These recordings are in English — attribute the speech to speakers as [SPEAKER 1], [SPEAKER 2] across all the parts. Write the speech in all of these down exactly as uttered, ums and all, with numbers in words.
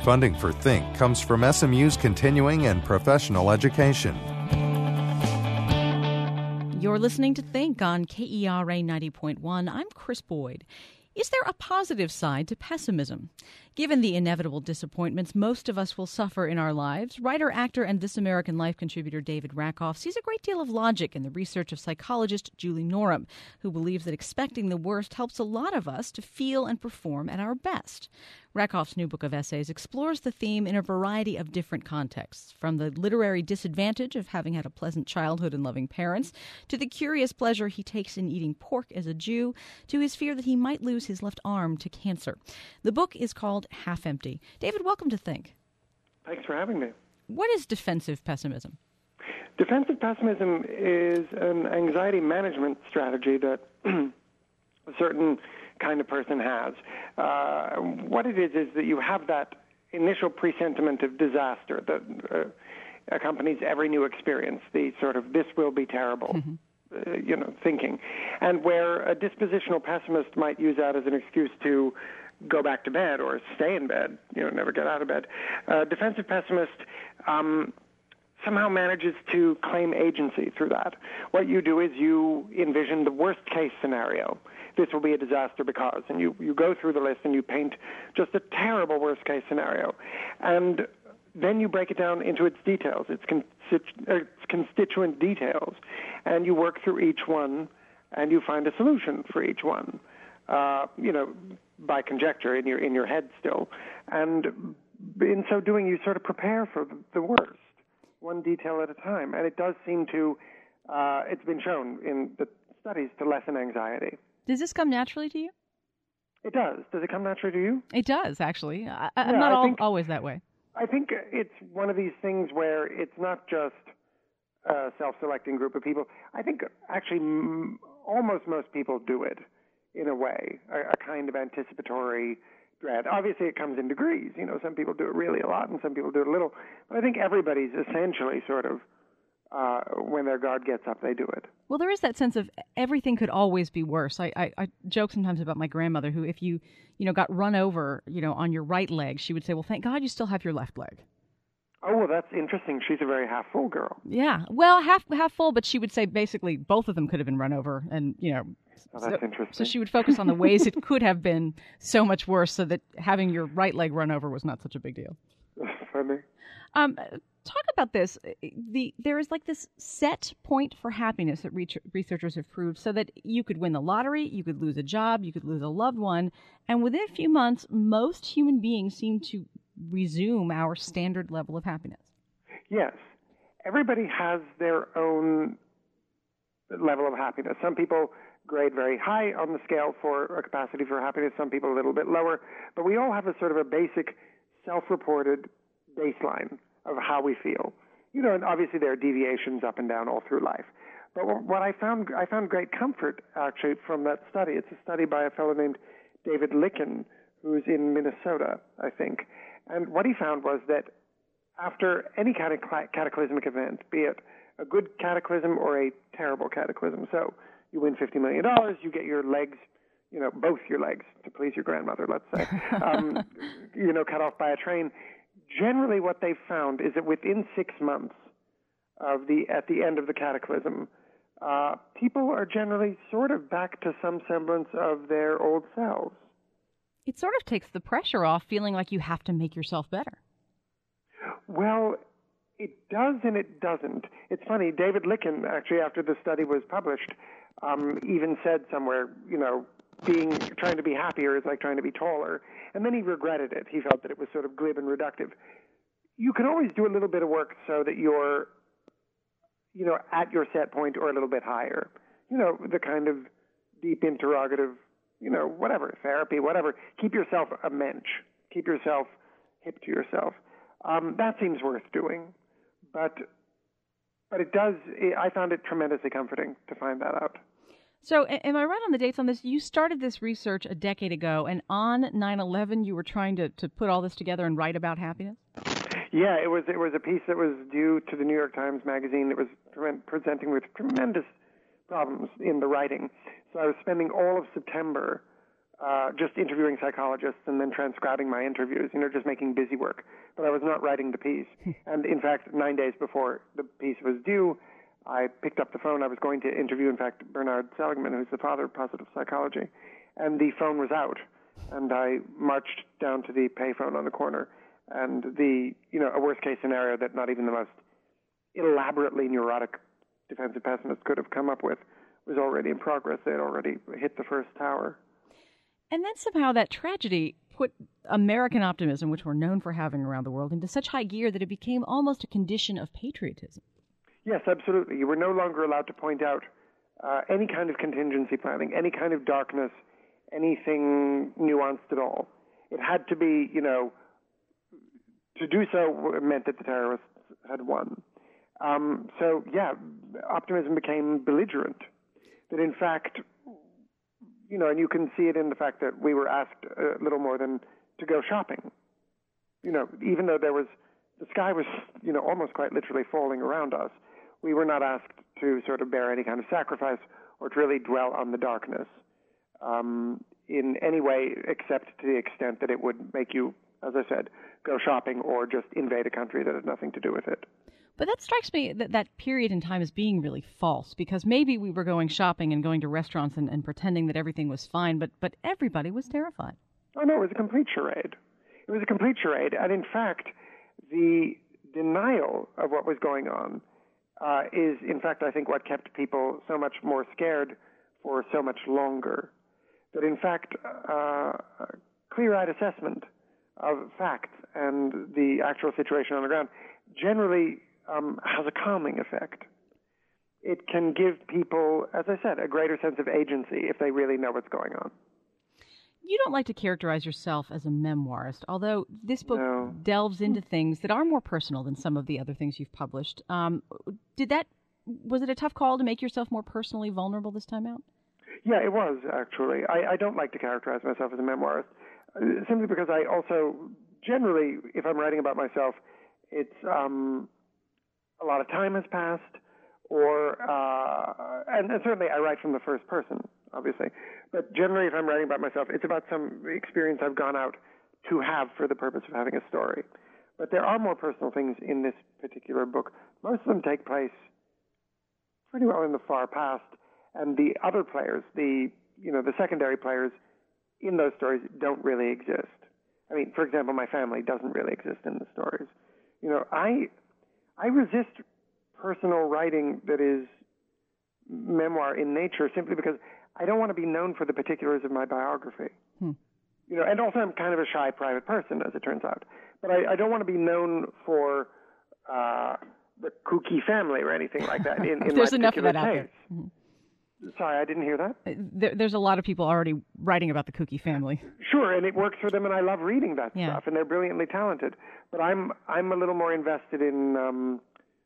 [SPEAKER 1] Funding for Think comes from S M U's continuing and professional education.
[SPEAKER 2] You're listening to Think on K E R A ninety point one. I'm Chris Boyd. Is there a positive side to pessimism? Given the inevitable disappointments most of us will suffer in our lives, writer, actor, and This American Life contributor David Rakoff sees a great deal of logic in the research of psychologist Julie Norham, who believes that expecting the worst helps a lot of us to feel and perform at our best. Rakoff's new book of essays explores the theme in a variety of different contexts, from the literary disadvantage of having had a pleasant childhood and loving parents, to the curious pleasure he takes in eating pork as a Jew, to his fear that he might lose his left arm to cancer. The book is called Half Empty. David, welcome to Think.
[SPEAKER 3] Thanks for having me.
[SPEAKER 2] What is defensive pessimism?
[SPEAKER 3] Defensive pessimism is an anxiety management strategy that a certain kind of person has. Uh, what it is is that you have that initial presentiment of disaster that uh, accompanies every new experience, the sort of this will be terrible. Mm-hmm. Uh, you know, thinking, and where a dispositional pessimist might use that as an excuse to go back to bed or stay in bed, you know, never get out of bed. Uh, defensive pessimist um, somehow manages to claim agency through that. What you do is you envision the worst case scenario. This will be a disaster because, and you, you go through the list and you paint just a terrible worst case scenario. And then you break it down into its details, its, constitu- its constituent details, and you work through each one, and you find a solution for each one, uh, you know, by conjecture in your in your head still. And in so doing, you sort of prepare for the worst, one detail at a time. And it does seem to, uh, it's been shown in the studies to lessen anxiety.
[SPEAKER 2] Does this come naturally to you?
[SPEAKER 3] It does. Does it come naturally to you?
[SPEAKER 2] It does, actually. I, I'm
[SPEAKER 3] yeah,
[SPEAKER 2] not
[SPEAKER 3] I
[SPEAKER 2] all,
[SPEAKER 3] think,
[SPEAKER 2] always that way.
[SPEAKER 3] I think it's one of these things where it's not just a self-selecting group of people. I think actually m- almost most people do it in a way, a, a kind of anticipatory dread. Obviously, it comes in degrees. You know, some people do it really a lot and some people do it a little. But I think everybody's essentially sort of, uh, when their guard gets up, they do it.
[SPEAKER 2] Well, there is that sense of everything could always be worse. I, I, I joke sometimes about my grandmother who, if you, you know, got run over, you know, on your right leg, she would say, well, thank God you still have your left leg.
[SPEAKER 3] Oh, well, that's interesting. She's a very half-full girl.
[SPEAKER 2] Yeah. Well, half half full, but she would say basically both of them could have been run over. And, you know,
[SPEAKER 3] oh, that's
[SPEAKER 2] so,
[SPEAKER 3] interesting.
[SPEAKER 2] So she would focus on the ways it could have been so much worse so that having your right leg run over was not such a big deal.
[SPEAKER 3] Funny.
[SPEAKER 2] Um, talk about this. The There is like this set point for happiness that re- researchers have proved so that you could win the lottery, you could lose a job, you could lose a loved one, and within a few months, most human beings seem to resume our standard level of happiness.
[SPEAKER 3] Yes. Everybody has their own level of happiness. Some people grade very high on the scale for a capacity for happiness, some people a little bit lower, but we all have a sort of a basic self-reported baseline of how we feel. You know, and obviously there are deviations up and down all through life. But what I found, I found great comfort, actually, from that study. It's a study by a fellow named David Licken, who's in Minnesota, I think. And what he found was that after any kind of cataclysmic event, be it a good cataclysm or a terrible cataclysm, so you win fifty million dollars, you get your legs, you know, both your legs, to please your grandmother, let's say, um, you know, cut off by a train. Generally what they found is that within six months of the, at the end of the cataclysm, uh, people are generally sort of back to some semblance of their old selves.
[SPEAKER 2] It sort of takes the pressure off feeling like you have to make yourself better.
[SPEAKER 3] Well, it does and it doesn't. It's funny, David Licken, actually, after the study was published, um, even said somewhere, you know, being trying to be happier is like trying to be taller. And then he regretted it. He felt that it was sort of glib and reductive. You can always do a little bit of work so that you're, you know, at your set point or a little bit higher. You know, the kind of deep interrogative, you know, whatever, therapy, whatever. Keep yourself a mensch. Keep yourself hip to yourself. Um, that seems worth doing. But but it does, I found it tremendously comforting to find that out.
[SPEAKER 2] So am I right on the dates on this? You started this research a decade ago, and on nine eleven you were trying to, to put all this together and write about happiness?
[SPEAKER 3] Yeah, it was it was a piece that was due to the New York Times Magazine that was pre- presenting with tremendous problems in the writing. So I was spending all of September uh, just interviewing psychologists and then transcribing my interviews, you know, just making busy work. But I was not writing the piece. And in fact, nine days before the piece was due, I picked up the phone. I was going to interview, in fact, Bernard Seligman, who's the father of positive psychology, and the phone was out. And I marched down to the payphone on the corner, and the, you know, a worst-case scenario that not even the most elaborately neurotic defensive pessimist could have come up with was already in progress. They had already hit the first tower.
[SPEAKER 2] And then somehow that tragedy put American optimism, which we're known for having around the world, into such high gear that it became almost a condition of patriotism.
[SPEAKER 3] Yes, absolutely. You were no longer allowed to point out uh, any kind of contingency planning, any kind of darkness, anything nuanced at all. It had to be, you know, to do so meant that the terrorists had won. Um, so, yeah, optimism became belligerent. That in fact, you know, and you can see it in the fact that we were asked a little more than to go shopping. You know, even though there was, the sky was, you know, almost quite literally falling around us, we were not asked to sort of bear any kind of sacrifice or to really dwell on the darkness um, in any way except to the extent that it would make you, as I said, go shopping or just invade a country that had nothing to do with it.
[SPEAKER 2] But that strikes me, that that period in time as being really false, because maybe we were going shopping and going to restaurants and, and pretending that everything was fine, but, but everybody was terrified.
[SPEAKER 3] Oh, no, it was a complete charade. It was a complete charade. And in fact, the denial of what was going on uh, is, in fact, I think what kept people so much more scared for so much longer. That, in fact, uh, a clear-eyed assessment of facts and the actual situation on the ground generally um, has a calming effect. It can give people, as I said, a greater sense of agency if they really know what's going on.
[SPEAKER 2] You don't like to characterize yourself as a memoirist, although this book
[SPEAKER 3] No.
[SPEAKER 2] delves into things that are more personal than some of the other things you've published. Um, did that, was it a tough call to make yourself more personally vulnerable this time out?
[SPEAKER 3] Yeah, it was, actually. I, I don't like to characterize myself as a memoirist, uh, simply because I also, generally, if I'm writing about myself, it's um, a lot of time has passed, or, uh, and, and certainly I write from the first person, obviously. But generally, if I'm writing about myself, it's about some experience I've gone out to have for the purpose of having a story. But there are more personal things in this particular book. Most of them take place pretty well in the far past, and the other players, the you know the secondary players in those stories don't really exist. I mean, for example, my family doesn't really exist in the stories. You know, I I resist personal writing that is memoir in nature simply because I don't want to be known for the particulars of my biography. Hmm. You know, and also I'm kind of a shy private person, as it turns out. But I, I don't want to be known for uh, the kooky family or anything like that in, in
[SPEAKER 2] There's
[SPEAKER 3] my
[SPEAKER 2] enough of
[SPEAKER 3] particular
[SPEAKER 2] that out
[SPEAKER 3] case.
[SPEAKER 2] there. Mm-hmm.
[SPEAKER 3] Sorry, I didn't hear that.
[SPEAKER 2] There, there's a lot of people already writing about the Kooky family.
[SPEAKER 3] Sure, and it works for them, and I love reading that
[SPEAKER 2] Yeah.
[SPEAKER 3] stuff, and they're brilliantly talented. But I'm I'm a little more invested in um,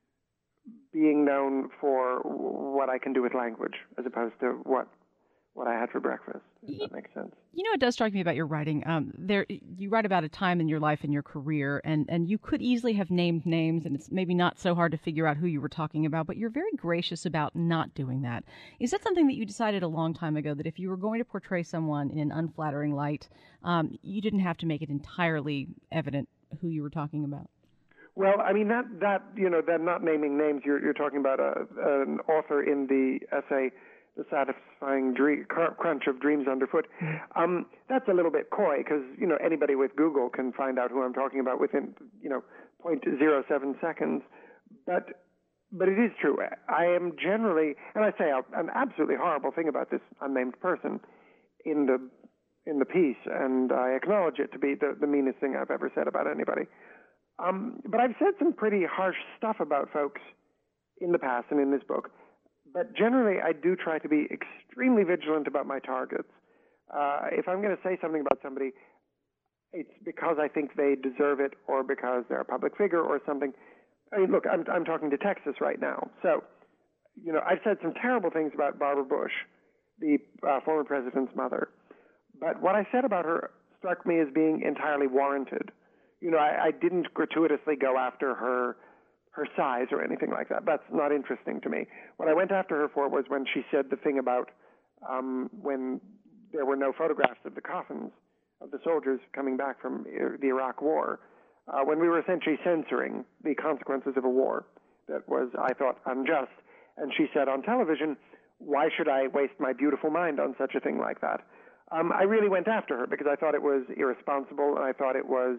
[SPEAKER 3] being known for what I can do with language, as opposed to what what I had for breakfast. If that makes sense.
[SPEAKER 2] You know, it does strike me about your writing. Um, there, you write about a time in your life and your career, and, and you could easily have named names, and it's maybe not so hard to figure out who you were talking about, but you're very gracious about not doing that. Is that something that you decided a long time ago, that if you were going to portray someone in an unflattering light, um, you didn't have to make it entirely evident who you were talking about?
[SPEAKER 3] Well, I mean, that, that you know, that not naming names, you're, you're talking about a, an author in the essay, The Satisfying Dream, Crunch of Dreams Underfoot. Um, that's a little bit coy because, you know, anybody with Google can find out who I'm talking about within, you know, zero point zero seven seconds. But but it is true. I am generally, and I say an absolutely horrible thing about this unnamed person in the in the piece, and I acknowledge it to be the, the meanest thing I've ever said about anybody. Um, but I've said some pretty harsh stuff about folks in the past and in this book. But generally, I do try to be extremely vigilant about my targets. Uh, if I'm going to say something about somebody, it's because I think they deserve it or because they're a public figure or something. I mean, look, I'm, I'm talking to Texas right now. So, you know, I've said some terrible things about Barbara Bush, the uh, former president's mother. But what I said about her struck me as being entirely warranted. You know, I, I didn't gratuitously go after her her size or anything like that. That's not interesting to me. What I went after her for was when she said the thing about um, when there were no photographs of the coffins of the soldiers coming back from the Iraq War, uh, when we were essentially censoring the consequences of a war that was, I thought, unjust. And she said on television, why should I waste my beautiful mind on such a thing like that? Um, I really went after her because I thought it was irresponsible, and I thought it was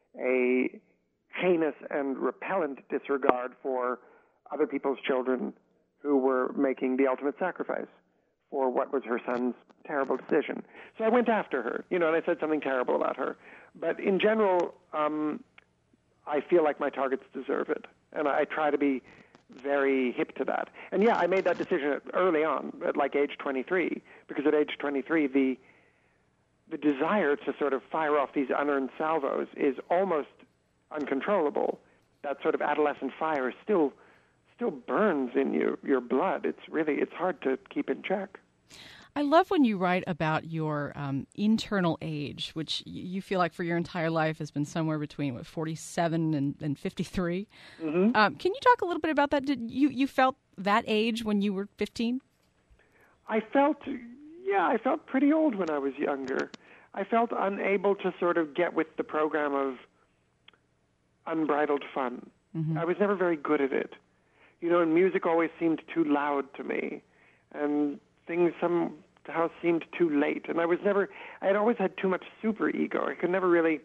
[SPEAKER 3] a heinous and repellent disregard for other people's children who were making the ultimate sacrifice for what was her son's terrible decision. So I went after her, you know, and I said something terrible about her. But in general, um, I feel like my targets deserve it, and I try to be very hip to that. And yeah, I made that decision early on, at like age twenty-three, because at age twenty-three, the the desire to sort of fire off these unearned salvos is almost uncontrollable. That sort of adolescent fire still still burns in your, your blood. It's really, it's hard to keep in check.
[SPEAKER 2] I love when you write about your um, internal age, which you feel like for your entire life has been somewhere between, what, forty-seven and, and fifty-three. Mm-hmm. Um, can you talk a little bit about that? Did you, you felt that age when you were fifteen?
[SPEAKER 3] I felt, yeah, I felt pretty old when I was younger. I felt unable to sort of get with the program of unbridled fun. Mm-hmm. I was never very good at it. You know, and music always seemed too loud to me, and things somehow seemed too late. And I was never, I had always had too much super ego. I could never really,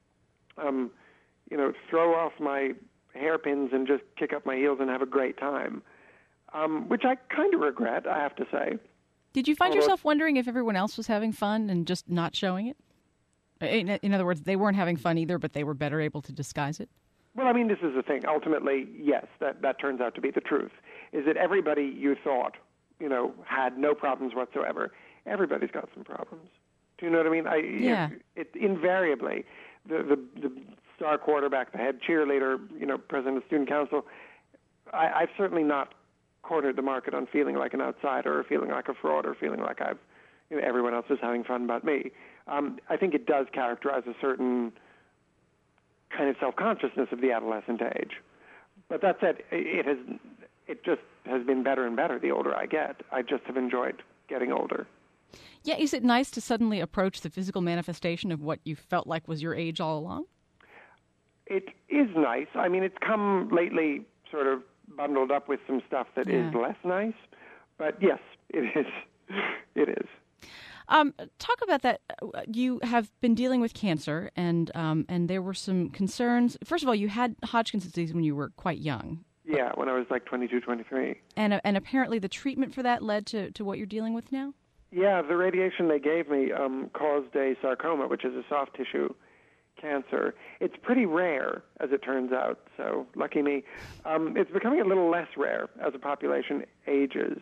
[SPEAKER 3] um, you know, throw off my hairpins and just kick up my heels and have a great time, um, which I kind of regret, I have to say.
[SPEAKER 2] Did you find
[SPEAKER 3] Although,
[SPEAKER 2] yourself wondering if everyone else was having fun and just not showing it? In, in other words, they weren't having fun either, but they were better able to disguise it?
[SPEAKER 3] Well, I mean, this is the thing. Ultimately, yes, that, that turns out to be the truth, is that everybody you thought, you know, had no problems whatsoever. Everybody's got some problems. Do you know what I mean? I,
[SPEAKER 2] yeah.
[SPEAKER 3] It, it, invariably, the, the the star quarterback, the head cheerleader, you know, president of student council, I, I've certainly not cornered the market on feeling like an outsider or feeling like a fraud or feeling like I've, you know, everyone else is having fun but me. Um, I think it does characterize a certain kind of self-consciousness of the adolescent age. But that said, it has it just has been better and better the older I get. I just have enjoyed getting older.
[SPEAKER 2] Yeah, is it nice to suddenly approach the physical manifestation of what you felt like was your age all along?
[SPEAKER 3] It is nice. I mean, it's come lately sort of bundled up with some stuff that yeah. is less nice. But yes, it is. It is.
[SPEAKER 2] Um, talk about that. You have been dealing with cancer, and um, and there were some concerns. First of all, you had Hodgkin's disease when you were quite young.
[SPEAKER 3] Yeah, when I was like twenty-two, twenty-three.
[SPEAKER 2] And uh, and apparently the treatment for that led to, to what you're dealing with now?
[SPEAKER 3] Yeah, the radiation they gave me um, caused a sarcoma, which is a soft tissue cancer. It's pretty rare, as it turns out, so lucky me. Um, it's becoming a little less rare as the population ages.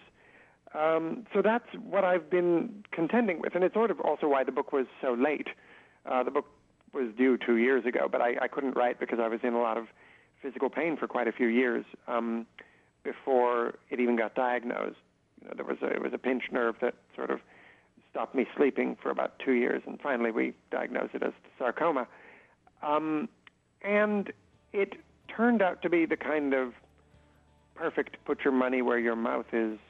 [SPEAKER 3] Um, so that's what I've been contending with, and it's sort of also why the book was so late. Uh, the book was due two years ago, but I, I couldn't write because I was in a lot of physical pain for quite a few years um, before it even got diagnosed. You know, there was a, it was a pinched nerve that sort of stopped me sleeping for about two years, and finally we diagnosed it as sarcoma. Um, and it turned out to be the kind of perfect put your money where your mouth is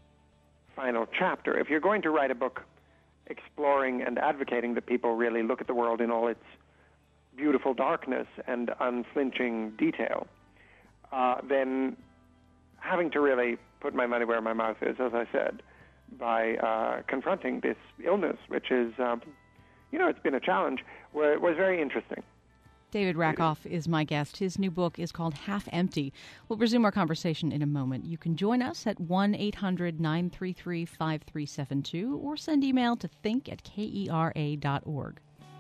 [SPEAKER 3] final chapter. If you're going to write a book exploring and advocating that people really look at the world in all its beautiful darkness and unflinching detail, uh, then having to really put my money where my mouth is, as I said, by uh, confronting this illness, which is, um, you know, it's been a challenge, was very interesting.
[SPEAKER 2] David Rakoff is my guest. His new book is called Half Empty. We'll resume our conversation in a moment. You can join us at one eight hundred nine three three five three seven two or send email to think at kera dot org.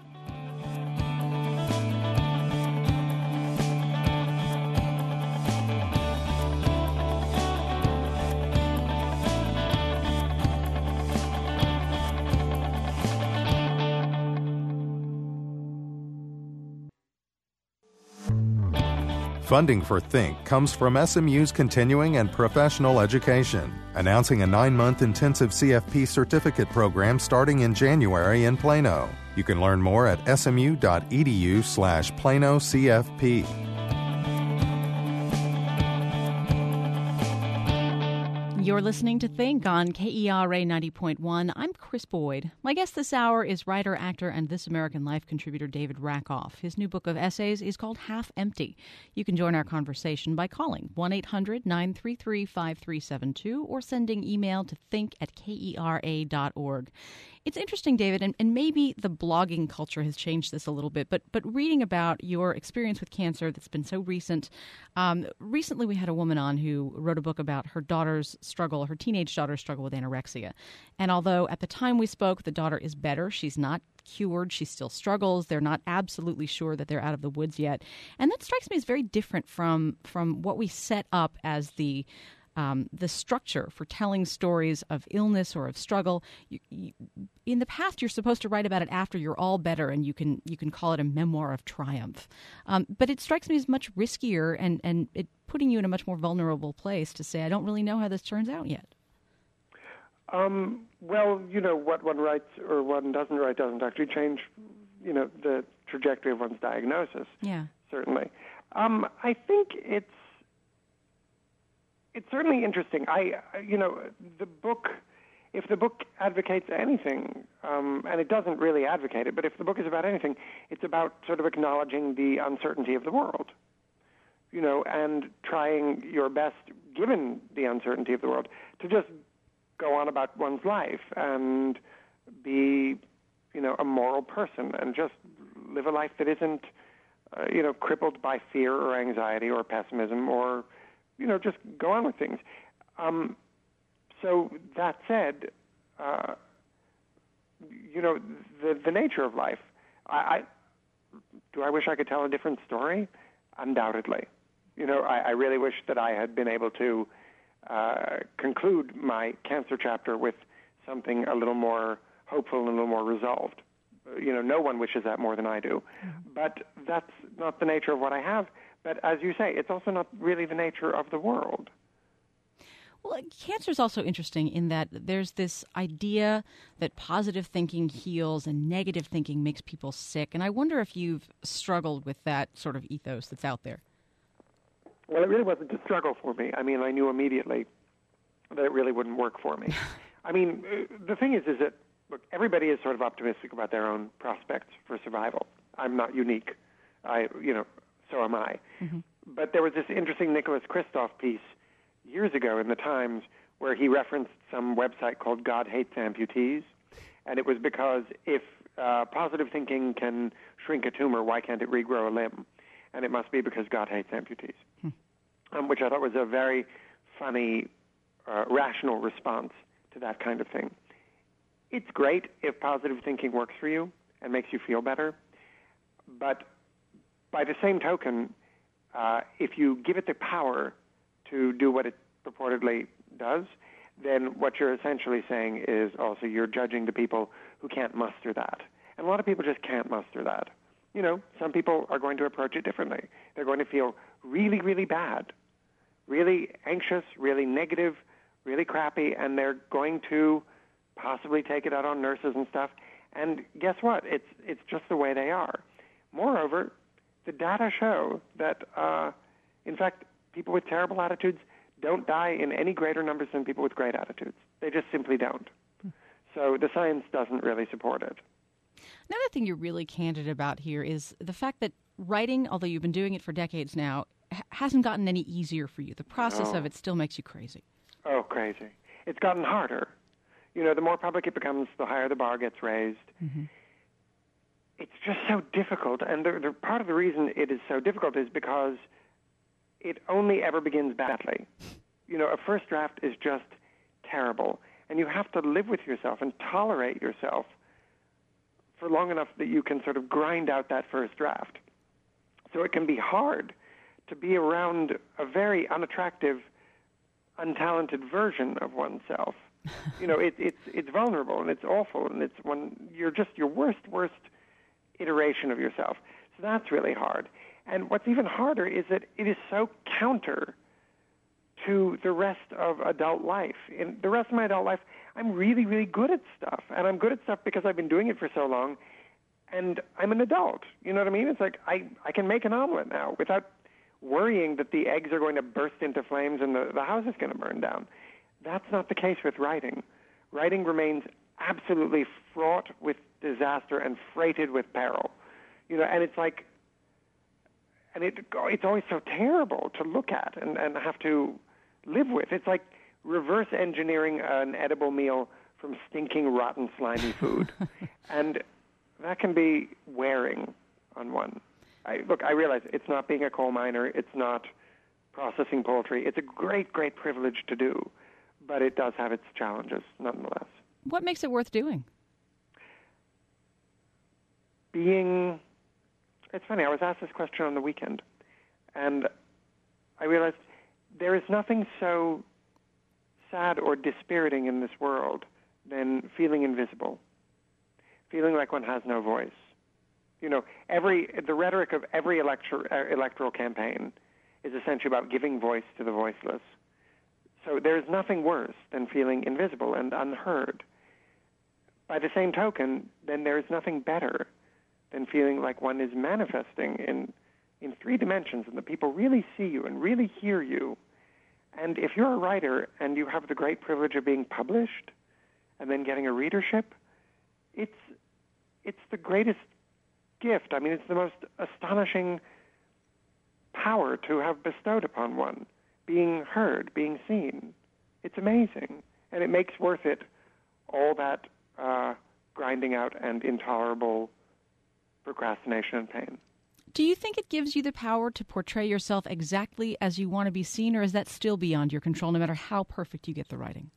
[SPEAKER 1] Funding for Think comes from S M U's continuing and professional education, announcing a nine-month intensive C F P certificate program starting in January in Plano. You can learn more at smu.edu slash Plano CFP.
[SPEAKER 2] You're You're listening to Think on K E R A ninety point one. I'm Chris Boyd. My guest this hour is writer, actor, and This American Life contributor David Rakoff. His new book of essays is called Half Empty. You can join our conversation by calling one eight hundred nine three three five three seven two or sending email to think at K E R A dot org. It's interesting, David, and, and maybe the blogging culture has changed this a little bit, but but reading about your experience with cancer that's been so recent. Um, recently, we had a woman on who wrote a book about her daughter's struggle, her teenage daughter's struggle with anorexia. And although at the time we spoke, the daughter is better, she's not cured, she still struggles. They're not absolutely sure that they're out of the woods yet. And that strikes me as very different from from what we set up as the Um, the structure for telling stories of illness or of struggle. You, you, in the past, you're supposed to write about it after you're all better, and you can you can call it a memoir of triumph. Um, but it strikes me as much riskier and, and it putting you in a much more vulnerable place to say, I don't really know how this turns out yet.
[SPEAKER 3] Um, well, you know, what one writes or one doesn't write doesn't actually change, you know, the trajectory of one's diagnosis.
[SPEAKER 2] Yeah.
[SPEAKER 3] Certainly. Um, I think it's It's certainly interesting. I, you know, the book, if the book advocates anything, um, and it doesn't really advocate it, but if the book is about anything, it's about sort of acknowledging the uncertainty of the world, you know, and trying your best, given the uncertainty of the world, to just go on about one's life and be, you know, a moral person and just live a life that isn't, uh, you know, crippled by fear or anxiety or pessimism or, you know, just go on with things. Um, so that said, uh, you know, the the nature of life, I, I do I wish I could tell a different story? Undoubtedly. You know, I, I really wish that I had been able to uh, conclude my cancer chapter with something a little more hopeful and a little more resolved. You know, no one wishes that more than I do. Mm-hmm. But that's not the nature of what I have. But as you say, it's also not really the nature of the world.
[SPEAKER 2] Well, cancer is also interesting in that there's this idea that positive thinking heals and negative thinking makes people sick. And I wonder if you've struggled with that sort of ethos that's out there.
[SPEAKER 3] Well, it really wasn't a struggle for me. I mean, I knew immediately that it really wouldn't work for me. I mean, the thing is, is that, look, everybody is sort of optimistic about their own prospects for survival. I'm not unique. I, you know, so am I. Mm-hmm. But there was this interesting Nicholas Kristof piece years ago in the Times where he referenced some website called God Hates Amputees. And it was because if uh, positive thinking can shrink a tumor, why can't it regrow a limb? And it must be because God hates amputees, hmm. um, which I thought was a very funny, uh, rational response to that kind of thing. It's great if positive thinking works for you and makes you feel better, but by the same token, uh, if you give it the power to do what it purportedly does, then what you're essentially saying is also you're judging the people who can't muster that. And a lot of people just can't muster that. You know, some people are going to approach it differently. They're going to feel really, really bad, really anxious, really negative, really crappy, and they're going to possibly take it out on nurses and stuff. And guess what? It's it's just the way they are. Moreover, the data show that, uh, in fact, people with terrible attitudes don't die in any greater numbers than people with great attitudes. They just simply don't. Hmm. So the science doesn't really support it.
[SPEAKER 2] Another thing you're really candid about here is the fact that writing, although you've been doing it for decades now, ha- hasn't gotten any easier for you. The process
[SPEAKER 3] no.
[SPEAKER 2] of it still makes you crazy.
[SPEAKER 3] Oh, crazy. It's gotten harder. You know, the more public it becomes, the higher the bar gets raised. Mm-hmm. It's just so difficult, and the, the part of the reason it is so difficult is because it only ever begins badly. You know, a first draft is just terrible, and you have to live with yourself and tolerate yourself for long enough that you can sort of grind out that first draft. So it can be hard to be around a very unattractive, untalented version of oneself. You know, it, it's it's vulnerable and it's awful, and it's when you're just your worst, worst iteration of yourself. So that's really hard. And what's even harder is that it is so counter to the rest of adult life. In the rest of my adult life, I'm really, really good at stuff. And I'm good at stuff because I've been doing it for so long. And I'm an adult. You know what I mean? It's like I, I can make an omelet now without worrying that the eggs are going to burst into flames and the, the house is going to burn down. That's not the case with writing. Writing remains absolutely fraught with disaster and freighted with peril. You know, and it's like, and it it's always so terrible to look at and, and have to live with. It's like reverse engineering an edible meal from stinking, rotten, slimy food. And that can be wearing on one. I, look, I realize it's not being a coal miner. It's not processing poultry. It's a great, great privilege to do, but it does have its challenges nonetheless.
[SPEAKER 2] What makes it worth doing?
[SPEAKER 3] Being, it's funny, I was asked this question on the weekend, and I realized there is nothing so sad or dispiriting in this world than feeling invisible, feeling like one has no voice. You know, every the rhetoric of every elector, uh, electoral campaign is essentially about giving voice to the voiceless. So there's nothing worse than feeling invisible and unheard. By the same token, then there is nothing better than feeling like one is manifesting in in three dimensions and that people really see you and really hear you. And if you're a writer and you have the great privilege of being published and then getting a readership, it's it's the greatest gift. I mean, it's the most astonishing power to have bestowed upon one, being heard, being seen. It's amazing. And it makes worth it all that uh, grinding out and intolerable procrastination and pain.
[SPEAKER 2] Do you think it gives you the power to portray yourself exactly as you want to be seen, or is that still beyond your control, no matter how perfect you get the writing?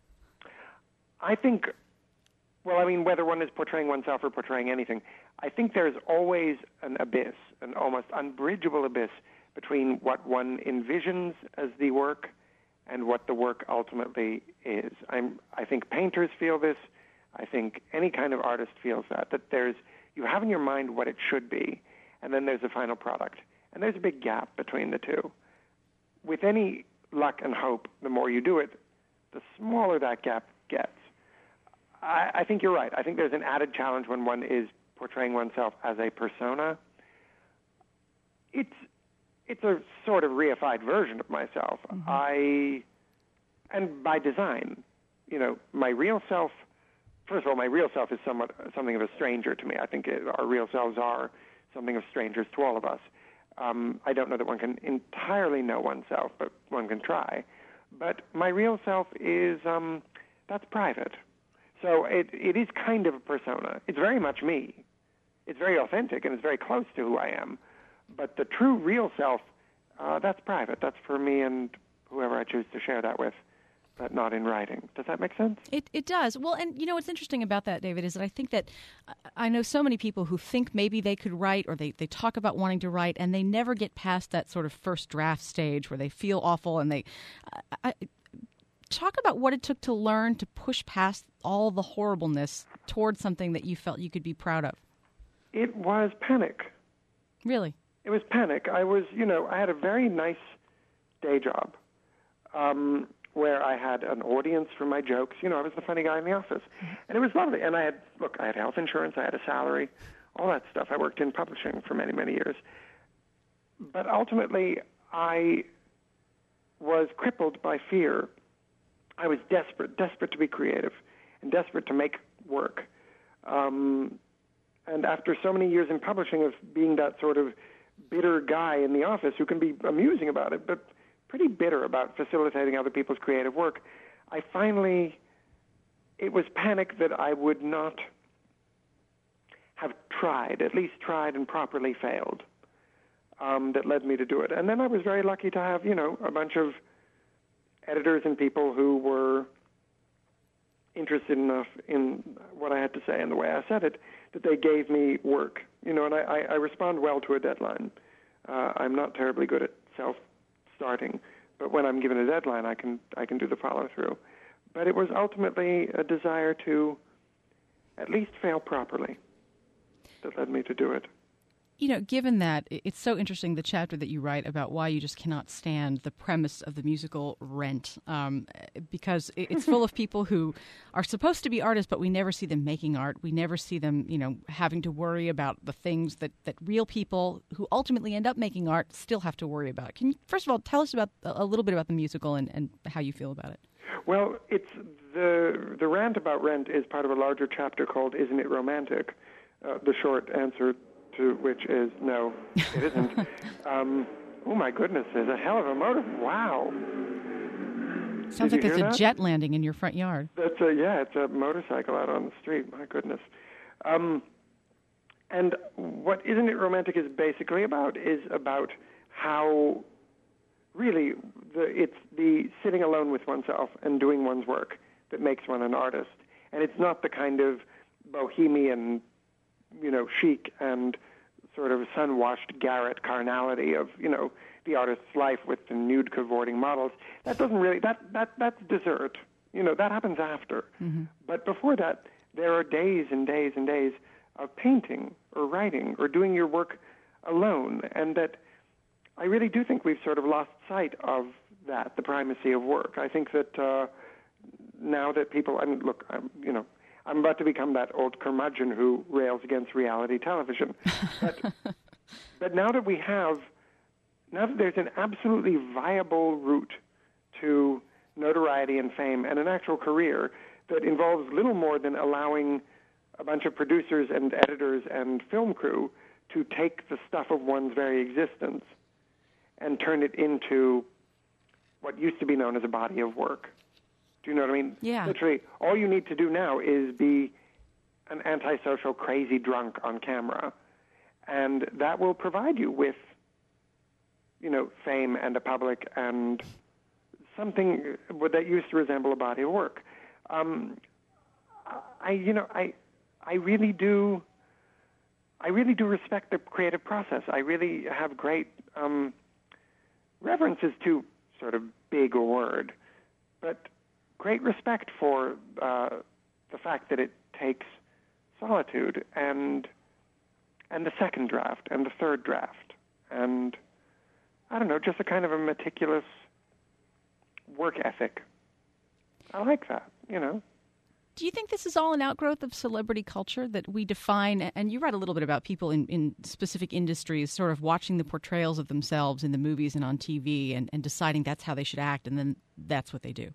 [SPEAKER 3] I think, well, I mean, whether one is portraying oneself or portraying anything, I think there's always an abyss, an almost unbridgeable abyss between what one envisions as the work and what the work ultimately is. I'm, I think painters feel this. I think any kind of artist feels that, that there's, you have in your mind what it should be, and then there's a final product. And there's a big gap between the two. With any luck and hope, the more you do it, the smaller that gap gets. I, I think you're right. I think there's an added challenge when one is portraying oneself as a persona. It's it's a sort of reified version of myself. Mm-hmm. I, and by design, you know, my real self, first of all, my real self is somewhat something of a stranger to me. I think it, our real selves are something of strangers to all of us. Um, I don't know that one can entirely know oneself, but one can try. But my real self is, um, that's private. So it, it is kind of a persona. It's very much me. It's very authentic, and it's very close to who I am. But the true real self, uh, that's private. That's for me and whoever I choose to share that with, but not in writing. Does that make sense?
[SPEAKER 2] It it does. Well, and you know what's interesting about that, David, is that I think that I know so many people who think maybe they could write, or they, they talk about wanting to write, and they never get past that sort of first draft stage where they feel awful, and they I, I, talk about what it took to learn to push past all the horribleness towards something that you felt you could be proud of.
[SPEAKER 3] It was panic.
[SPEAKER 2] Really?
[SPEAKER 3] It was panic. I was, you know, I had a very nice day job. Um, where I had an audience for my jokes. You know, I was the funny guy in the office. And it was lovely. And I had, look, I had health insurance, I had a salary, all that stuff. I worked in publishing for many, many years. But ultimately, I was crippled by fear. I was desperate, desperate to be creative and desperate to make work. Um, and after so many years in publishing of being that sort of bitter guy in the office who can be amusing about it, but pretty bitter about facilitating other people's creative work, I finally, it was panic that I would not have tried, at least tried and properly failed, um, that led me to do it. And then I was very lucky to have, you know, a bunch of editors and people who were interested enough in what I had to say and the way I said it, that they gave me work. You know, and I, I, I respond well to a deadline. Uh, I'm not terribly good at self starting, but when I'm given a deadline, I can I can do the follow through. But it was ultimately a desire to at least fail properly that led me to do it.
[SPEAKER 2] You know, given that, it's so interesting, the chapter that you write about why you just cannot stand the premise of the musical Rent, um, because it's full of people who are supposed to be artists, but we never see them making art. We never see them, you know, having to worry about the things that, that real people who ultimately end up making art still have to worry about. Can you, first of all, tell us about a little bit about the musical and, and how you feel about it?
[SPEAKER 3] Well, it's the the rant about Rent is part of a larger chapter called "Isn't It Romantic?" Uh, the short answer to which is no, it isn't. um, oh my goodness, there's a hell of a motor! Wow.
[SPEAKER 2] Sounds
[SPEAKER 3] Did
[SPEAKER 2] like it's a
[SPEAKER 3] that?
[SPEAKER 2] jet landing in your front yard.
[SPEAKER 3] That's a yeah, it's a motorcycle out on the street. My goodness. Um, and what Isn't It Romantic is basically about is about how really the, it's the sitting alone with oneself and doing one's work that makes one an artist. And it's not the kind of bohemian, you know, chic and sort of sun-washed garret carnality of, you know, the artist's life with the nude cavorting models. That doesn't really, that, that that's dessert. You know, that happens after. Mm-hmm. But before that, there are days and days and days of painting or writing or doing your work alone. And that I really do think we've sort of lost sight of that, the primacy of work. I think that uh, now that people, I mean, look, I'm, you know, I'm about to become that old curmudgeon who rails against reality television. But, but now that we have, now that there's an absolutely viable route to notoriety and fame and an actual career that involves little more than allowing a bunch of producers and editors and film crew to take the stuff of one's very existence and turn it into what used to be known as a body of work. Do you know what I mean?
[SPEAKER 2] Yeah.
[SPEAKER 3] Literally, all you need to do now is be an antisocial, crazy drunk on camera, and that will provide you with, you know, fame and a public and something that used to resemble a body of work. Um, I, you know, I, I really do, I really do respect the creative process. I really have great um, reverence is too sort of big a word, but great respect for uh, the fact that it takes solitude and and the second draft and the third draft and I don't know, just a kind of a meticulous work ethic. I like that, you know.
[SPEAKER 2] Do you think this is all an outgrowth of celebrity culture that we define, and you write a little bit about people in, in specific industries sort of watching the portrayals of themselves in the movies and on T V and, and deciding that's how they should act, and then that's what they do?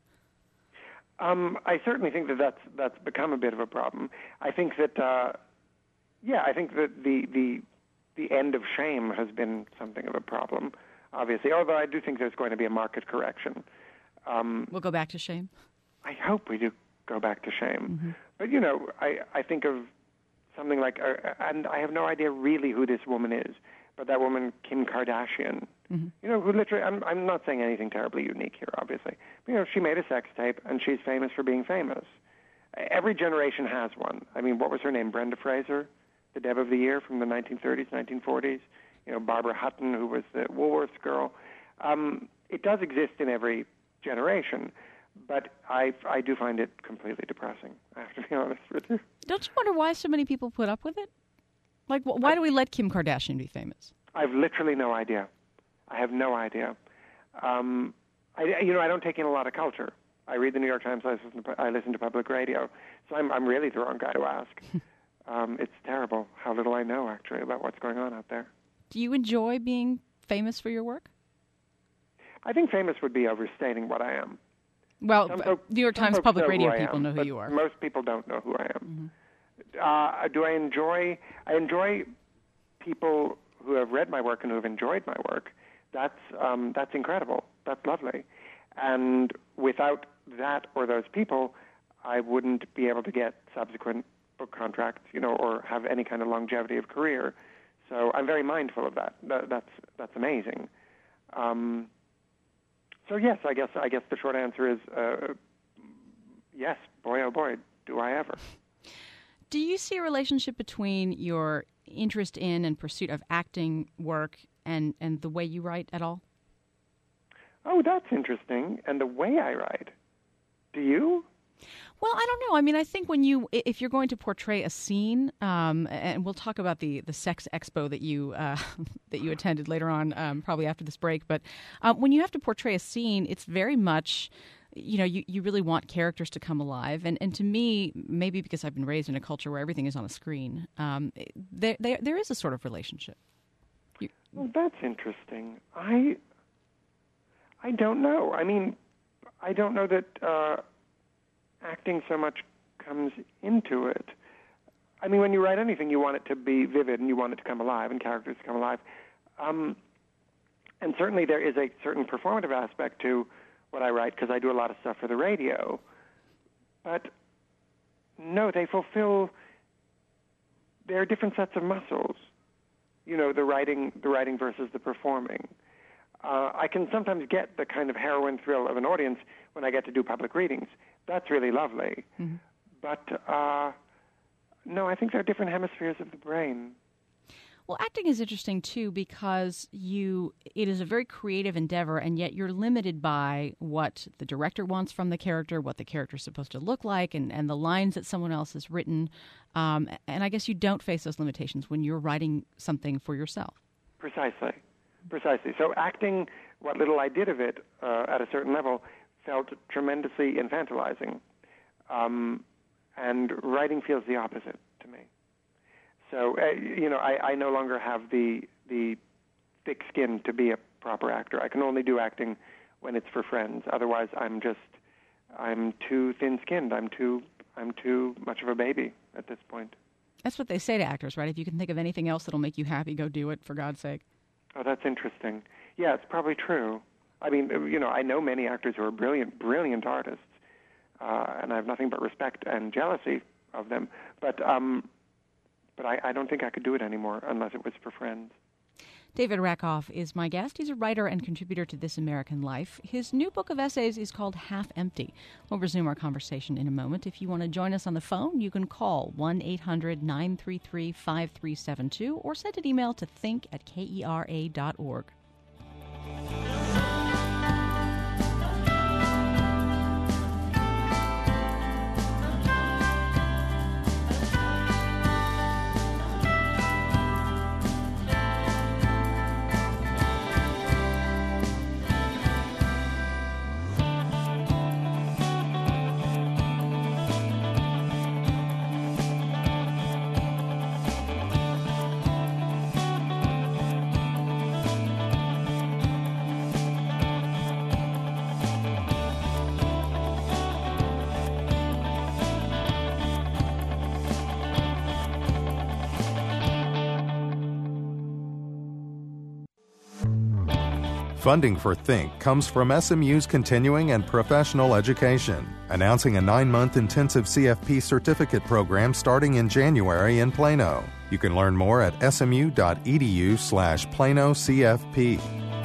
[SPEAKER 3] Um, I certainly think that that's, that's become a bit of a problem. I think that, uh, yeah, I think that the, the, the end of shame has been something of a problem, obviously, although I do think there's going to be a market correction. Um,
[SPEAKER 2] we'll go back to shame?
[SPEAKER 3] I hope we do go back to shame.
[SPEAKER 2] Mm-hmm.
[SPEAKER 3] But, you know, I, I think of something like, uh, and I have no idea really who this woman is, but that woman, Kim Kardashian, mm-hmm. you know, who literally, I'm, I'm not saying anything terribly unique here, obviously. But, you know, she made a sex tape, and she's famous for being famous. Every generation has one. I mean, what was her name? Brenda Fraser, the Deb of the Year from the nineteen thirties, nineteen forties. You know, Barbara Hutton, who was the Woolworths girl. Um, it does exist in every generation. But I, I do find it completely depressing, I have to be honest with you.
[SPEAKER 2] Don't you wonder why so many people put up with it? Like, why I, do we let Kim Kardashian be famous?
[SPEAKER 3] I've literally no idea. I have no idea. Um, I, you know, I don't take in a lot of culture. I read the New York Times, I listen to, I listen to public radio, so I'm, I'm really the wrong guy to ask. um, it's terrible how little I know, actually, about what's going on out there.
[SPEAKER 2] Do you enjoy being famous for your work?
[SPEAKER 3] I think famous would be overstating what I am.
[SPEAKER 2] Well,
[SPEAKER 3] folk,
[SPEAKER 2] New York Times Public Radio people
[SPEAKER 3] am,
[SPEAKER 2] know who you are.
[SPEAKER 3] Most people don't know who I am. Mm-hmm. Uh, do I enjoy? I enjoy people who have read my work and who have enjoyed my work. That's um, that's incredible. That's lovely. And without that or those people, I wouldn't be able to get subsequent book contracts, you know, or have any kind of longevity of career. So I'm very mindful of that. that that's that's amazing. Um, So yes, I guess I guess the short answer is uh, yes. Boy, oh boy, do I ever.
[SPEAKER 2] Do you see a relationship between your interest in and pursuit of acting work and, and the way you write at all?
[SPEAKER 3] Oh, that's interesting. And the way I write. Do you?
[SPEAKER 2] Well, I don't know. I mean, I think when you, if you're going to portray a scene, um, and we'll talk about the, the sex expo that you uh, that you attended later on, um, probably after this break. But uh, when you have to portray a scene, it's very much, you know, you, you really want characters to come alive. And and to me, maybe because I've been raised in a culture where everything is on a screen, um, there, there there is a sort of relationship. You,
[SPEAKER 3] well, that's interesting. I I don't know. I mean, I don't know that uh, acting so much comes into it. I mean, when you write anything, you want it to be vivid and you want it to come alive and characters to come alive. Um, and certainly there is a certain performative aspect to what I write because I do a lot of stuff for the radio. But no, they fulfill, they're different sets of muscles. You know, the writing, the writing versus the performing. Uh, I can sometimes get the kind of heroine thrill of an audience when I get to do public readings. That's really lovely. Mm-hmm. But uh, no, I think they're different hemispheres of the brain.
[SPEAKER 2] Well, acting is interesting, too, because you it is a very creative endeavor, and yet you're limited by what the director wants from the character, what the character is supposed to look like, and, and the lines that someone else has written. Um, and I guess you don't face those limitations when you're writing something for yourself.
[SPEAKER 3] Precisely. Precisely. So acting, what little I did of it uh, at a certain level, felt tremendously infantilizing. Um, and writing feels the opposite to me. So, uh, you know, I, I no longer have the the thick skin to be a proper actor. I can only do acting when it's for friends. Otherwise, I'm just, I'm too thin-skinned. I'm too, I'm too much of a baby at this point.
[SPEAKER 2] That's what they say to actors, right? If you can think of anything else that'll make you happy, go do it, for God's sake.
[SPEAKER 3] Oh, that's interesting. Yeah, it's probably true. I mean, you know, I know many actors who are brilliant, brilliant artists, uh, and I have nothing but respect and jealousy of them. But um, but I, I don't think I could do it anymore unless it was for friends.
[SPEAKER 2] David Rakoff is my guest. He's a writer and contributor to This American Life. His new book of essays is called Half Empty. We'll resume our conversation in a moment. If you want to join us on the phone, you can call one eight hundred nine three three five three seven two or send an email to think at kera dot org.
[SPEAKER 1] Funding for Think comes from S M U's continuing and professional education, announcing a nine-month intensive C F P certificate program starting in January in Plano. You can learn more at smu.edu slash Plano CFP.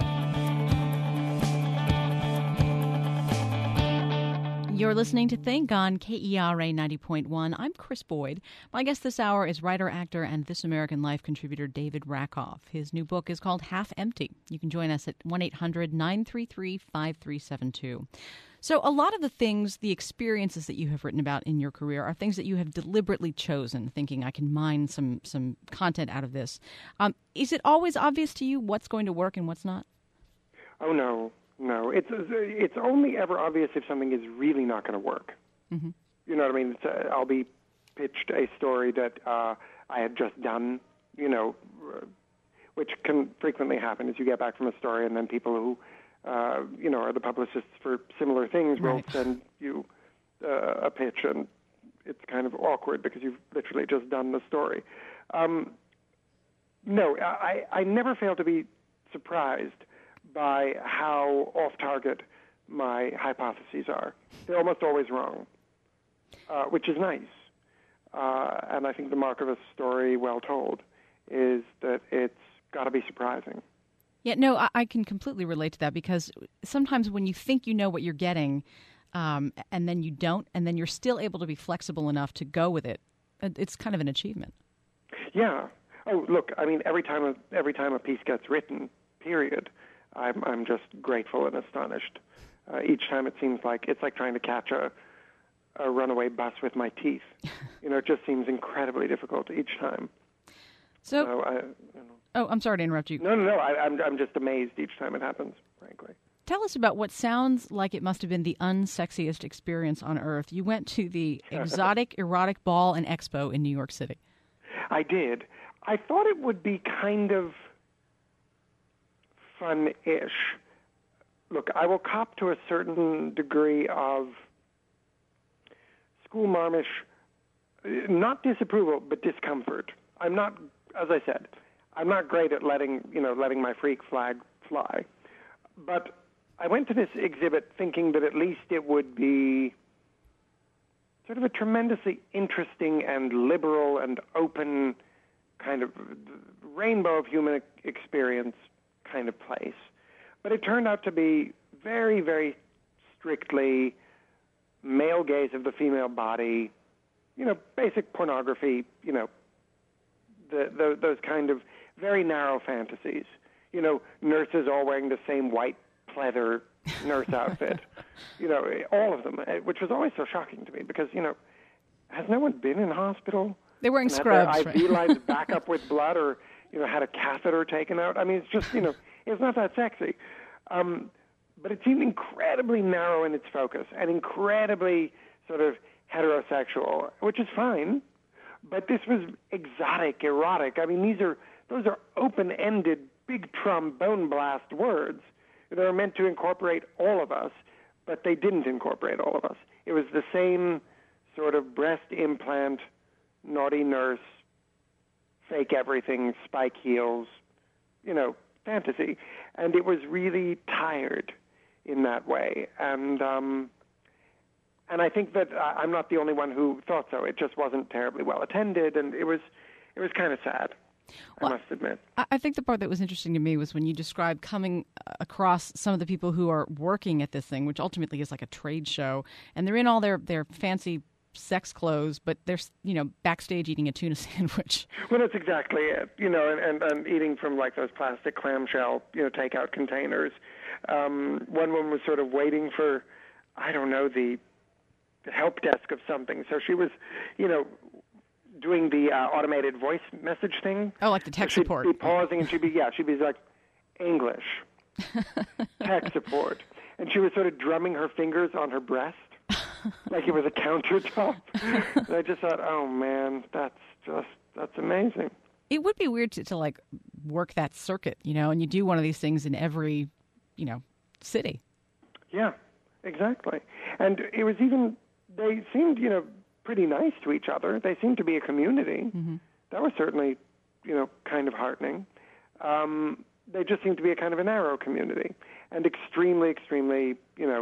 [SPEAKER 2] You're listening to Think on K E R A ninety point one. I'm Chris Boyd. My guest this hour is writer, actor, and This American Life contributor David Rakoff. His new book is called Half Empty. You can join us at one eight hundred nine three three five three seven two. So a lot of the things, the experiences that you have written about in your career are things that you have deliberately chosen, thinking I can mine some, some content out of this. Um, is it always obvious to you what's going to work and what's not?
[SPEAKER 3] Oh, no. No, it's it's only ever obvious if something is really not going to work. Mm-hmm. You know what I mean? It's, uh, I'll be pitched a story that uh, I had just done, you know, uh, which can frequently happen as you get back from a story, and then people who, uh, you know, are the publicists for similar things will
[SPEAKER 2] right.
[SPEAKER 3] send you uh, a pitch, and it's kind of awkward because you've literally just done the story. Um, no, I, I never fail to be surprised by how off-target my hypotheses are. They're almost always wrong, uh, which is nice. Uh, and I think the mark of a story well told is that it's got to be surprising.
[SPEAKER 2] Yeah, no, I, I can completely relate to that because sometimes when you think you know what you're getting um, and then you don't, and then you're still able to be flexible enough to go with it, it's kind of an achievement.
[SPEAKER 3] Yeah. Oh, look, I mean, every time a, every time a piece gets written, period, I'm, I'm just grateful and astonished. Uh, each time it seems like it's like trying to catch a, a runaway bus with my teeth. You know, it just seems incredibly difficult each time.
[SPEAKER 2] So,
[SPEAKER 3] so I, you know.
[SPEAKER 2] oh, I'm sorry to interrupt you.
[SPEAKER 3] No, no, no. I, I'm, I'm just amazed each time it happens, frankly.
[SPEAKER 2] Tell us about what sounds like it must have been the unsexiest experience on earth. You went to the Exotic Erotic Ball and Expo in New York City.
[SPEAKER 3] I did. I thought it would be kind of fun-ish, look, I will cop to a certain degree of school marmish, not disapproval, but discomfort. I'm not, as I said, I'm not great at letting, you know, letting my freak flag fly. But I went to this exhibit thinking that at least it would be sort of a tremendously interesting and liberal and open kind of rainbow of human experience kind of place. But it turned out to be very, very strictly male gaze of the female body, you know, basic pornography, you know, the, the, those kind of very narrow fantasies. You know, nurses all wearing the same white pleather nurse outfit. You know, all of them, which was always so shocking to me because, you know, has no one been in hospital?
[SPEAKER 2] They're wearing
[SPEAKER 3] and
[SPEAKER 2] scrubs.
[SPEAKER 3] Had their I V lines back up with blood or, you know, had a catheter taken out. I mean, it's just, you know, it's not that sexy. Um, but it seemed incredibly narrow in its focus and incredibly sort of heterosexual, which is fine. But this was exotic, erotic. I mean, these are those are open-ended, big trombone blast words that are meant to incorporate all of us, but they didn't incorporate all of us. It was the same sort of breast implant, naughty nurse, fake everything, spike heels, you know, fantasy. And it was really tired in that way. And um, and I think that uh, I'm not the only one who thought so. It just wasn't terribly well attended, and it was it was kind of sad,
[SPEAKER 2] well,
[SPEAKER 3] I must admit.
[SPEAKER 2] I think the part that was interesting to me was when you described coming across some of the people who are working at this thing, which ultimately is like a trade show, and they're in all their, their fancy sex clothes, but they're, you know, backstage eating a tuna sandwich.
[SPEAKER 3] Well, that's exactly it. You know, and, and, and eating from like those plastic clamshell, you know, takeout containers. Um, one woman was sort of waiting for, I don't know, the, the help desk of something. So she was, you know, doing the uh, automated voice message thing.
[SPEAKER 2] Oh, like the tech
[SPEAKER 3] she'd
[SPEAKER 2] support.
[SPEAKER 3] She'd be pausing, and she'd be, yeah, she'd be like, English, tech support. And she was sort of drumming her fingers on her breast, like it was a countertop. And I just thought, oh, man, that's just, that's amazing.
[SPEAKER 2] It would be weird to, to, like, work that circuit, you know, and you do one of these things in every, you know, city.
[SPEAKER 3] Yeah, exactly. And it was even, they seemed, you know, pretty nice to each other. They seemed to be a community. Mm-hmm. That was certainly, you know, kind of heartening. Um, they just seemed to be a kind of a narrow community and extremely, extremely, you know,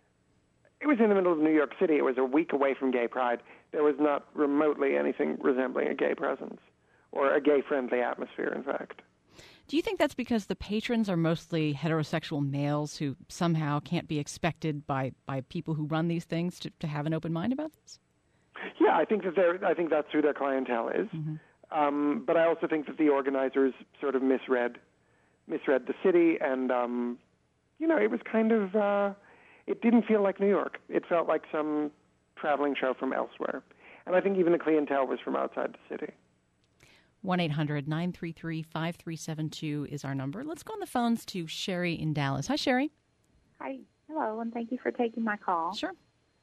[SPEAKER 3] it was in the middle of New York City. It was a week away from Gay Pride. There was not remotely anything resembling a gay presence or a gay-friendly atmosphere, in fact.
[SPEAKER 2] Do you think that's because the patrons are mostly heterosexual males who somehow can't be expected by, by people who run these things to, to have an open mind about this?
[SPEAKER 3] Yeah, I think that they're, I think that's who their clientele is. Mm-hmm. Um, but I also think that the organizers sort of misread misread the city, and um, you know, it was kind of uh, it didn't feel like New York. It felt like some traveling show from elsewhere, and I think even the clientele was from outside the city.
[SPEAKER 2] one eight hundred nine three three five three seven two is our number. Let's go on the phones to Sherry in Dallas. Hi, Sherry.
[SPEAKER 4] Hi. Hello, and thank you for taking my call.
[SPEAKER 2] Sure.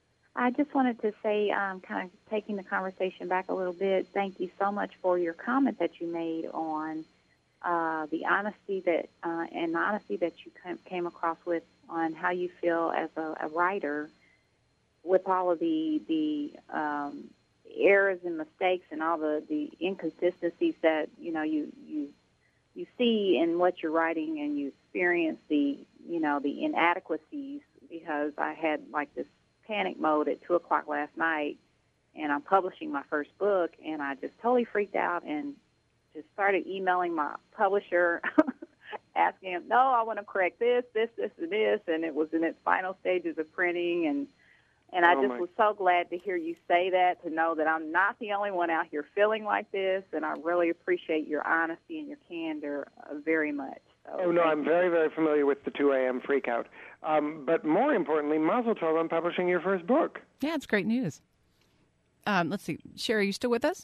[SPEAKER 4] I just wanted to say, um, kind of taking the conversation back a little bit, thank you so much for your comment that you made on uh, the honesty that uh, and the honesty that you came across with on how you feel as a, a writer with all of the the um, errors and mistakes and all the, the inconsistencies that you know you, you you see in what you're writing, and you experience the you know the inadequacies, because I had like this panic mode at two o'clock last night, and I'm publishing my first book, and I just totally freaked out and just started emailing my publisher asking him, no, I want to correct this, this, this, and this, and it was in its final stages of printing, and and I
[SPEAKER 3] oh
[SPEAKER 4] just
[SPEAKER 3] my.
[SPEAKER 4] was so glad to hear you say that, to know that I'm not the only one out here feeling like this, and I really appreciate your honesty and your candor uh, very much. So,
[SPEAKER 3] oh, no, I'm very, very familiar with the two a.m. freakout. Um, but more importantly, Mazel Tov on publishing your first book.
[SPEAKER 2] Yeah, it's great news. Um, let's see. Sherry, are you still with us?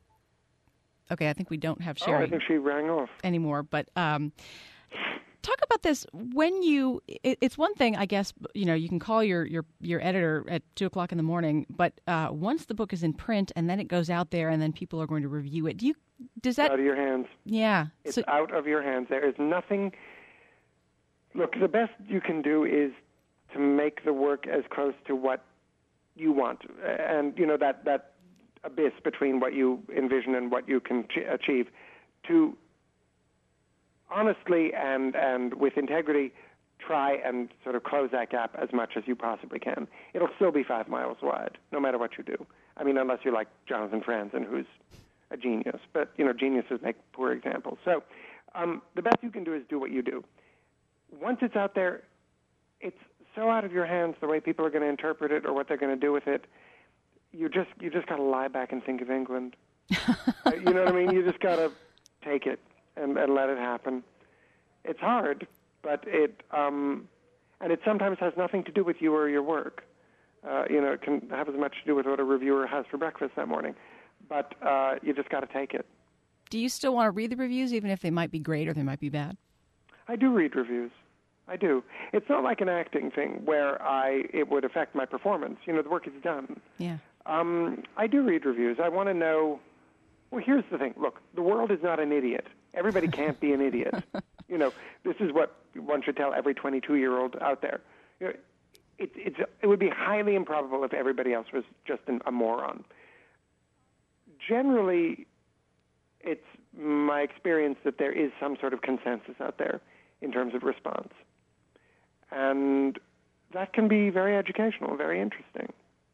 [SPEAKER 2] Okay, I think we don't have Sherry
[SPEAKER 3] oh, I think she rang off.
[SPEAKER 2] anymore. But um, talk about this. When you, it, it's one thing, I guess, you know, you can call your, your, your editor at two o'clock in the morning, but uh, once the book is in print and then it goes out there and then people are going to review it, do you, does that...
[SPEAKER 3] Out of your hands.
[SPEAKER 2] Yeah.
[SPEAKER 3] It's
[SPEAKER 2] so,
[SPEAKER 3] out of your hands. There is nothing... Look, the best you can do is to make the work as close to what you want, and you know that that abyss between what you envision and what you can ch- achieve, to honestly and and with integrity try and sort of close that gap as much as you possibly can. It'll still be five miles wide, no matter what you do. I mean, unless you're like Jonathan Franzen, who's a genius. But, you know, geniuses make poor examples. So um, the best you can do is do what you do. Once it's out there, it's so out of your hands the way people are going to interpret it or what they're going to do with it. You just you just got to lie back and think of England. uh, you know what I mean? You just got to take it and, and let it happen. It's hard, but it um, and it sometimes has nothing to do with you or your work. Uh, you know, it can have as much to do with what a reviewer has for breakfast that morning. But uh, you just got to take it.
[SPEAKER 2] Do you still want to read the reviews, even if they might be great or they might be bad?
[SPEAKER 3] I do read reviews. I do. It's not like an acting thing where I it would affect my performance. You know, the work is done.
[SPEAKER 2] Yeah.
[SPEAKER 3] Um, I do read reviews. I want to know. Well, here's the thing. Look, the world is not an idiot. Everybody can't be an idiot. You know, this is what one should tell every twenty-two-year-old out there. You know, it, it's, it would be highly improbable if everybody else was just an, a moron. Generally, it's my experience that there is some sort of consensus out there in terms of response. And that can be very educational, very interesting.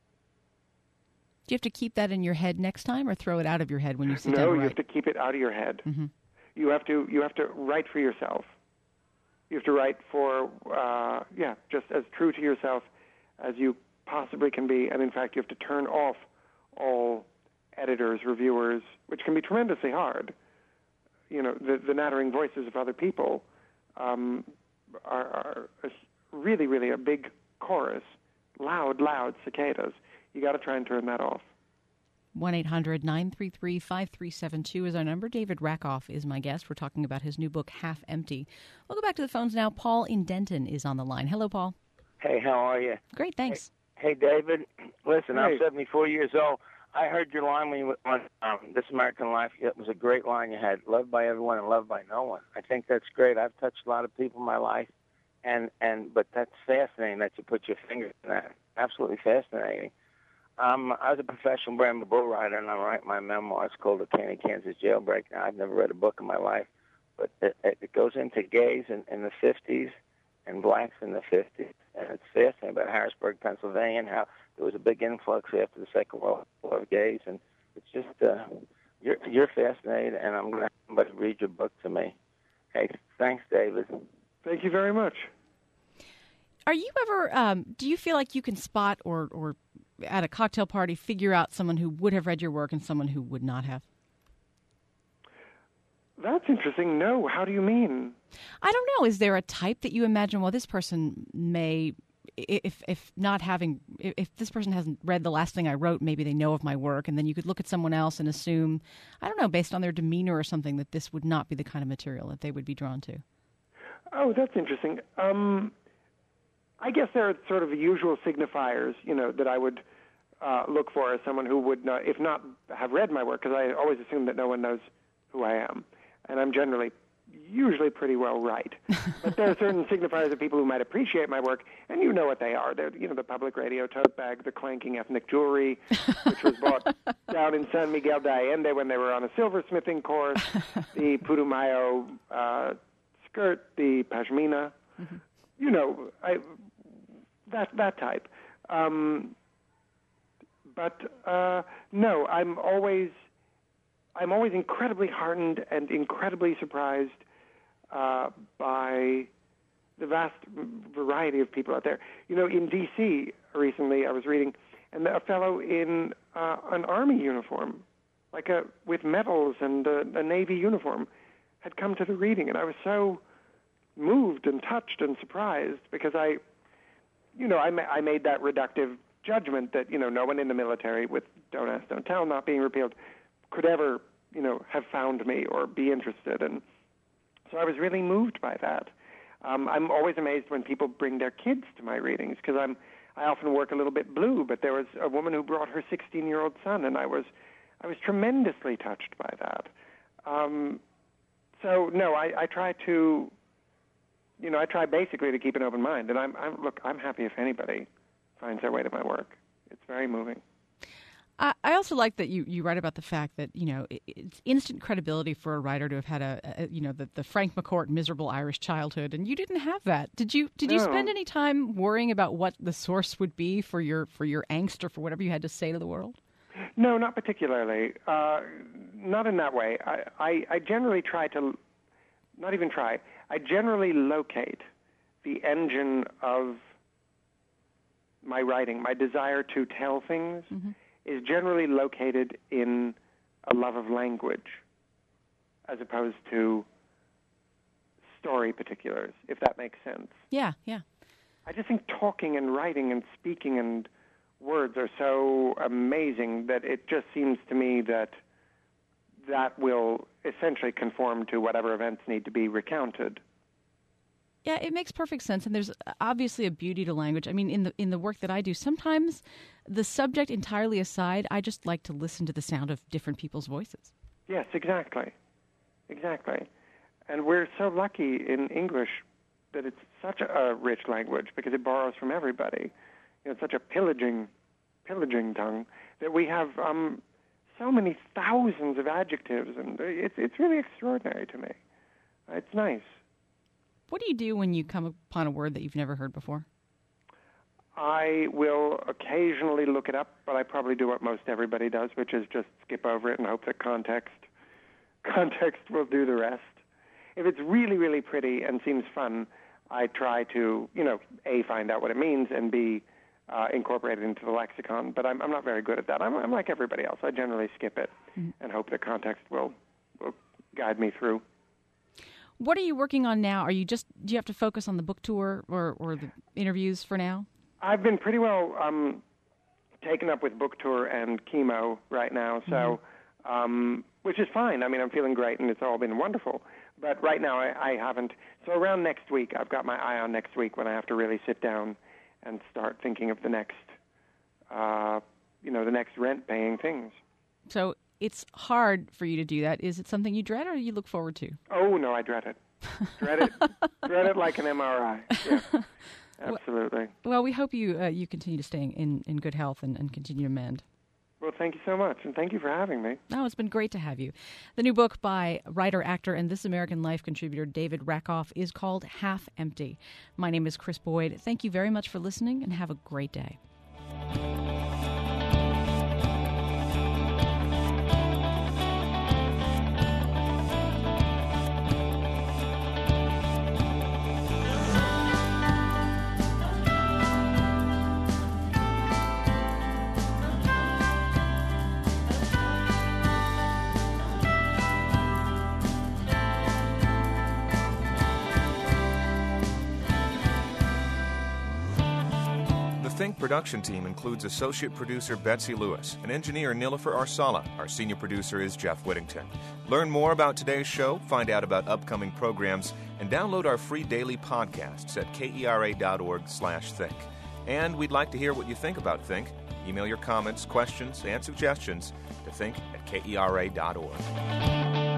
[SPEAKER 2] Do you have to keep that in your head next time or throw it out of your head when you sit
[SPEAKER 3] no,
[SPEAKER 2] down to
[SPEAKER 3] you
[SPEAKER 2] write?
[SPEAKER 3] have to keep it out of your head.
[SPEAKER 2] Mm-hmm.
[SPEAKER 3] You have to you have to write for yourself. You have to write for, uh, yeah, just as true to yourself as you possibly can be. And in fact, you have to turn off all editors, reviewers, which can be tremendously hard. You know, the, the nattering voices of other people um, are, are really, really a big chorus, loud, loud cicadas. You got to try and turn that off.
[SPEAKER 2] one eight hundred nine three three five three seven two is our number. David Rakoff is my guest. We're talking about his new book, Half Empty. We'll go back to the phones now. Paul in Denton is on the line. Hello, Paul.
[SPEAKER 5] Hey, how are you?
[SPEAKER 2] Great, thanks.
[SPEAKER 5] Hey, hey David. Listen,
[SPEAKER 3] Hey.
[SPEAKER 5] I'm seventy-four years old. I heard your line when you were on um, This American Life. It was a great line you had, loved by everyone and loved by no one. I think that's great. I've touched a lot of people in my life, and, and but that's fascinating that you put your finger in that. Absolutely fascinating. Um, I was a professional Brahma bull rider, and I write my memoir. It's called The Caney, Kansas Jailbreak. Now, I've never read a book in my life, but it, it goes into gays in, in the fifties and blacks in the fifties. And it's fascinating about Harrisburg, Pennsylvania, and how there was a big influx after the Second World War of gays. And it's just, uh, you're, you're fascinated, and I'm going to have somebody read your book to me. Hey, thanks, David.
[SPEAKER 3] Thank you very much.
[SPEAKER 2] Are you ever, um, do you feel like you can spot or, or at a cocktail party figure out someone who would have read your work and someone who would not have?
[SPEAKER 3] That's interesting. No, how do you mean?
[SPEAKER 2] I don't know. Is there a type that you imagine, well, this person may, if if not having, if this person hasn't read the last thing I wrote, maybe they know of my work, and then you could look at someone else and assume, I don't know, based on their demeanor or something, that this would not be the kind of material that they would be drawn to.
[SPEAKER 3] Oh, that's interesting. Um, I guess there are sort of the usual signifiers, you know, that I would uh, look for as someone who would not, if not have read my work, because I always assume that no one knows who I am. And I'm generally, usually pretty well right. But there are certain signifiers of people who might appreciate my work, and you know what they are. They're, you know, the public radio tote bag, the clanking ethnic jewelry, which was bought down in San Miguel de Allende when they were on a silversmithing course, the Putumayo uh, skirt, the pashmina, mm-hmm. you know, I, that that type. Um, but uh, no, I'm always... I'm always incredibly heartened and incredibly surprised uh, by the vast variety of people out there. You know, in D C recently, I was reading, and a fellow in uh, an Army uniform, like a with medals and a, a Navy uniform, had come to the reading, and I was so moved and touched and surprised because I, you know, I, ma- I made that reductive judgment that, you know, no one in the military with Don't Ask, Don't Tell not being repealed could ever, you know, have found me or be interested. And so I was really moved by that. Um, I'm always amazed when people bring their kids to my readings because I'm, I often work a little bit blue, but there was a woman who brought her sixteen-year-old son, and I was, I was tremendously touched by that. Um, so, no, I, I try to you know, I try basically to keep an open mind. And I'm, I'm look, I'm happy if anybody finds their way to my work. It's very moving.
[SPEAKER 2] I, I also like that you, you write about the fact that, you know, it, it's instant credibility for a writer to have had a, a you know, the, the Frank McCourt miserable Irish childhood, and you didn't have that. Did you? Did
[SPEAKER 3] no.
[SPEAKER 2] you spend any time worrying about what the source would be for your for your angst or for whatever you had to say to the world?
[SPEAKER 3] No, not particularly. Uh, not in that way. I, I, I generally try to, not even try, I generally locate the engine of my writing. My desire to tell things mm-hmm. is generally located in a love of language as opposed to story particulars, if that makes sense.
[SPEAKER 2] Yeah, yeah.
[SPEAKER 3] I just think talking and writing and speaking and words are so amazing that it just seems to me that that will essentially conform to whatever events need to be recounted.
[SPEAKER 2] Yeah, it makes perfect sense, and there's obviously a beauty to language. I mean, in the in the work that I do, sometimes the subject entirely aside, I just like to listen to the sound of different people's voices.
[SPEAKER 3] Yes, exactly. Exactly. And we're so lucky in English that it's such a rich language because it borrows from everybody. You know, it's such a pillaging, pillaging tongue that we have um, so many thousands of adjectives, and it's it's really extraordinary to me. It's nice.
[SPEAKER 2] What do you do when you come upon a word that you've never heard before?
[SPEAKER 3] I will occasionally look it up, but I probably do what most everybody does, which is just skip over it and hope that context context will do the rest. If it's really, really pretty and seems fun, I try to, you know, A, find out what it means, and B, Uh, incorporated into the lexicon, but I'm, I'm not very good at that. I'm, I'm like everybody else. I generally skip it mm-hmm. and hope that context will, will guide me through.
[SPEAKER 2] What are you working on now? Are you just do you have to focus on the book tour or, or the interviews for now? I've
[SPEAKER 3] been pretty well um, taken up with book tour and chemo right now, so mm-hmm. um, which is fine. I mean, I'm feeling great, and it's all been wonderful. But right now, I, I haven't. So around next week, I've got my eye on next week when I have to really sit down and start thinking of the next, uh, you know, the next rent-paying things.
[SPEAKER 2] So it's hard for you to do that. Is it something you dread or you look forward to?
[SPEAKER 3] Oh, no, I dread it. dread it. Dread it like an M R I. Yeah, absolutely.
[SPEAKER 2] Well, well, we hope you uh, you continue to stay in, in good health and, and continue to mend.
[SPEAKER 3] Well, thank you so much, and thank you for having me.
[SPEAKER 2] No, it's been great to have you. The new book by writer, actor, and This American Life contributor David Rakoff is called Half Empty. My name is Chris Boyd. Thank you very much for listening, and have a great day.
[SPEAKER 6] Think production team includes associate producer Betsy Lewis and engineer Nilofer Arsala. Our senior producer is Jeff Whittington. Learn more about today's show, find out about upcoming programs, and download our free daily podcasts at kera.org slash think. And we'd like to hear what you think about Think. Email your comments, questions, and suggestions to think at kera dot org.